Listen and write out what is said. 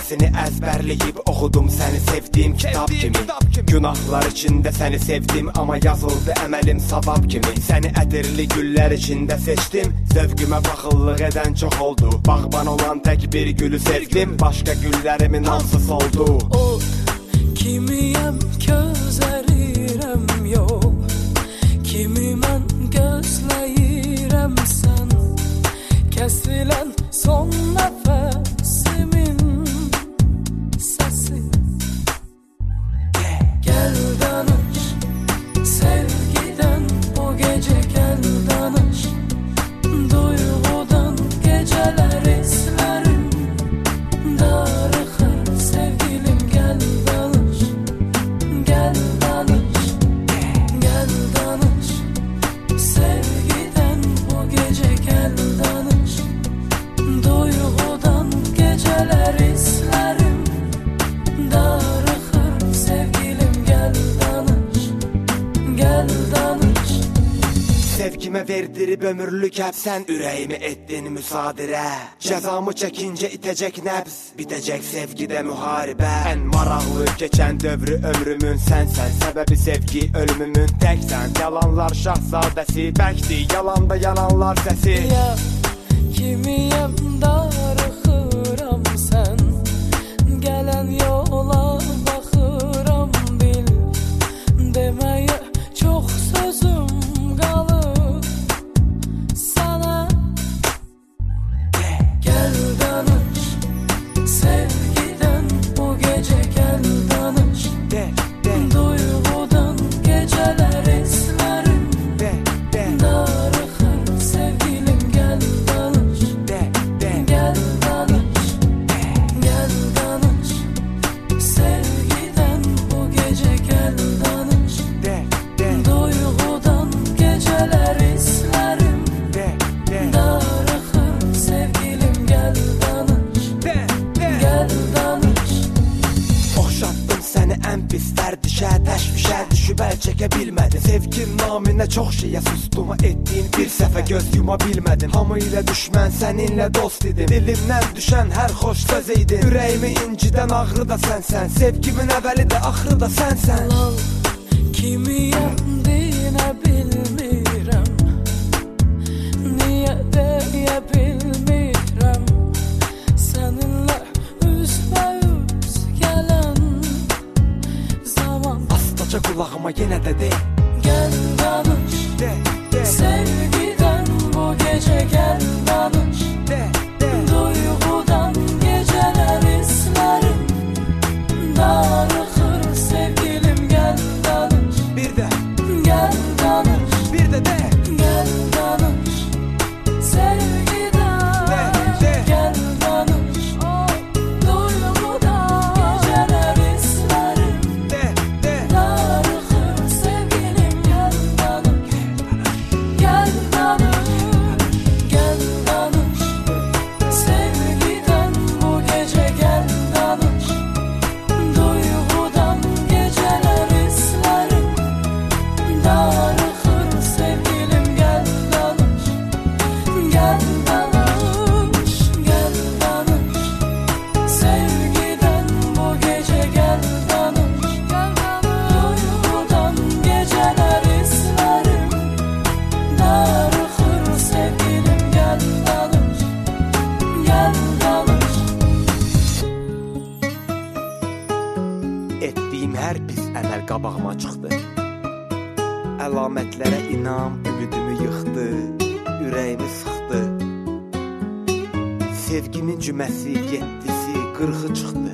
cümlesini əzbərləyib oxudum səni sevdiyim kitab kimi. Günahlar içində səni sevdim, amma yazıldı əməlim savab kimi. Səni ədirli güllər içində seçdim, zövqümə baxıllıq edən çox oldu. Bağban olan tək bir gülü sevdim, başqa güllərimin hamısı soldu. O kimiyəm gözlərirəm yox, kimi mən gözləyirəm sən. Kəsilən son nəfəsimin səsi. Gəl danış sevgidən bu gecə, gəl danış duyğudan. Gecələr izlərim darıxır sevgilim, gəl danış, gəl danış, gəl danış sevgidən bu gecə, gəl danış duyğudan. Gecələr izlərim darıxır sevgilim, gəl danış, gəl danış. Sevgimə verdirib ömürlük həbsən, ürəyimi etdin müsadirə. Cəzamı çəkincə itəcək nəbz, bitəcək sevgidə müharibə. Ən maraqlı keçən dövrü ömrümün sənsən, səbəbi sevgi ölümümün təksən. Yalanlar şahzadəsi, bəkdir yalanda yananlar səsi. Ya kimiyəm darıxıram sən, gələn yola baxıram bil. Deməyə çox sözüm qalıb sana. Gəl danış sevgidən bu gecə, gəl danış duyğudan. Gecələr izlərim darıxır sevgilim, gəl danış, gəl danış, gəl danış sevgidən bu gecə, gəl danış duyğudan. Gecələr izlərim darıxır sevgilim, gəl danış, gəl danış. Oxşatdım səni ən pis fərdişə, təşvişə düşüb əl çəkə bilmədim. Sevgin naminə çox şeyə sustum, etdiyin bir səfə göz yuma bilmədim. Hamı ilə düşmən, səninlə dost idim, dilimdən düşən hər xoş söz idi. Ürəyimi incidən ağrı da sənsən, sevgimin əvvəli də axırı da sənsən. Lal kimiyəm dinə bilmirəm, niyə deyə bilmirəm. Səninlə üzbəüz gələn zaman. Astaca qulağıma yenə də de, Gəl danış sevgidən bu gecə, gəl danış duyğudan. Gecələr izlərim darıxır sevgilim, gəl danış, bir də, gəl danış, bir də de. gəl danış sevgidən, gəl danış duyğudan. Gecələr izlərim darıxır sevgilim, gəl danış, gəl danış, gəl danış sevgidən bu gecə, gəl danış duyğudan. Gecələr izlərim darıxır sevgilim, gəl danış, gəl danış, gəl danış sevgidən bu gecə, gəl danış duyğudan. Gecələr izlərim darıxır sevgilim, gəl danış, gəl danış. Etdiyim hər pis əməl qabağıma çıxdı. Əlamətlərə inam ümidimi yıxdı, ürəyimi sıxdı. Sevgimin cüməsi, yeddisi, qırxı çıxdı.